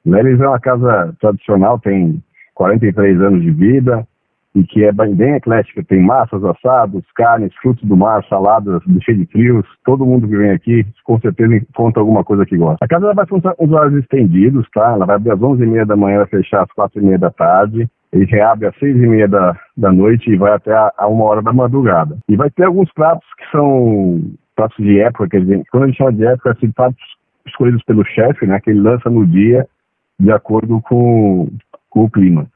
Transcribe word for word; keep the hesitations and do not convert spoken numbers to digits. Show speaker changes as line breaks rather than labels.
Lelis é uma casa tradicional, tem quarenta e três anos de vida e que é bem, bem eclética. Tem massas, assados, carnes, frutos do mar, saladas, buffet de frios. Todo mundo que vem aqui, com certeza, encontra alguma coisa que gosta. A casa vai funcionar com os horários estendidos, tá? Ela vai abrir às onze e meia da manhã, vai fechar às quatro e meia da tarde. Ele reabre às seis e meia da, da noite e vai até a, a uma hora da madrugada. E vai ter alguns pratos que são pratos de época, quer dizer, quando a gente chama de época, são pratos escolhidos pelo chefe, né? Que ele lança no dia de acordo com, com o clima.